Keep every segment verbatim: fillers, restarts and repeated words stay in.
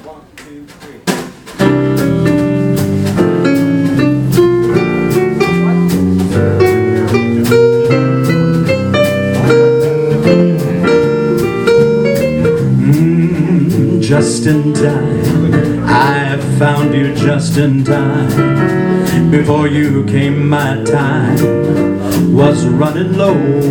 One, two, three. Mm, just in time, I found you just in time. Before you came, my time was running low,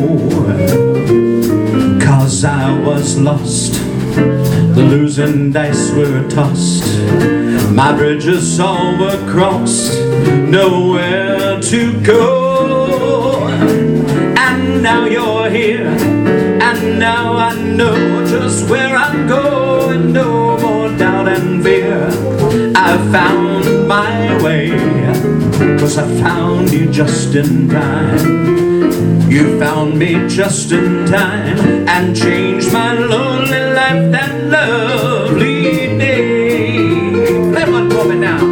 'cause I was lost, the losing dice were tossed, my bridges all were crossed, nowhere to go. And now you're here, and now I know just where I'm going. No more doubt and fear, I found my way, 'cause I found you just in time. You found me just in time and changed my lonely life that lovely day. Play one for me now.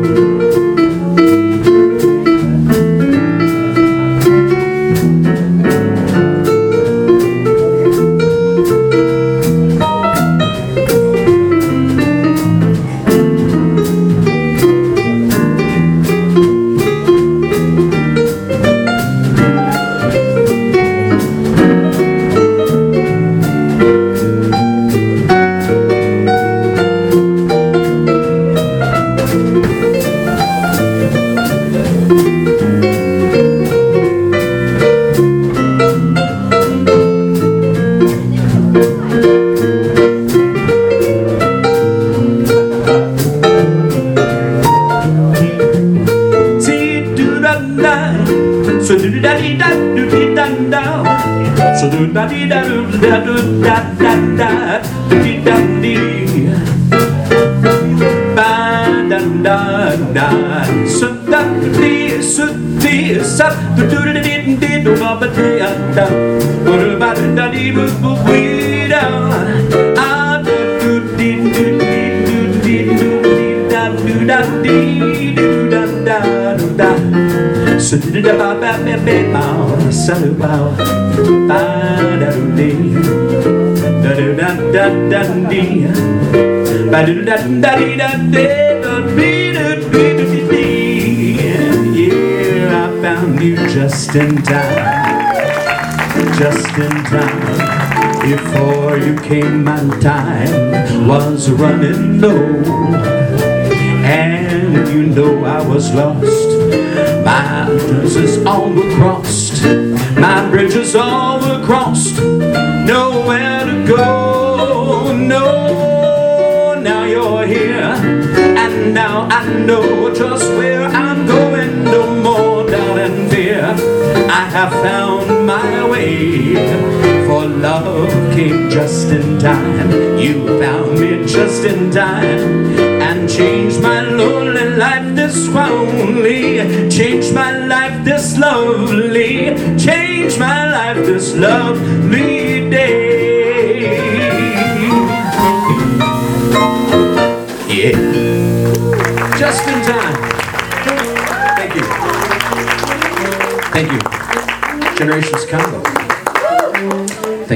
So do da dee da do dee da da. So do da dee da do da do da da da do dee da dee. Ba da da da. So da dee so dee sa do do da dee dee do ba ba dee da. Ba ba da dee boo boo wee da. Ah do do dee do dee do dee do dee da do da dee do da da do da. So da da ba ba ba ba ba sa do ba ba da do dee da do da da da dee ba do da da dee da dee da dee da dee da dee. Yeah, I found you just in time, just in time. Before you came, my time was running low, and you know I was lost. My bridges all were crossed, my bridges all were crossed, nowhere to go. No, now you're here, and now I know just where I'm going. No more doubt and fear, I have found my way. For love came just in time, you found me just in time, and changed my lonely life this lonely, changed my life this lovely, changed my life this lovely day. Yeah, just in time. Thank you. Thank you. Generations Combo.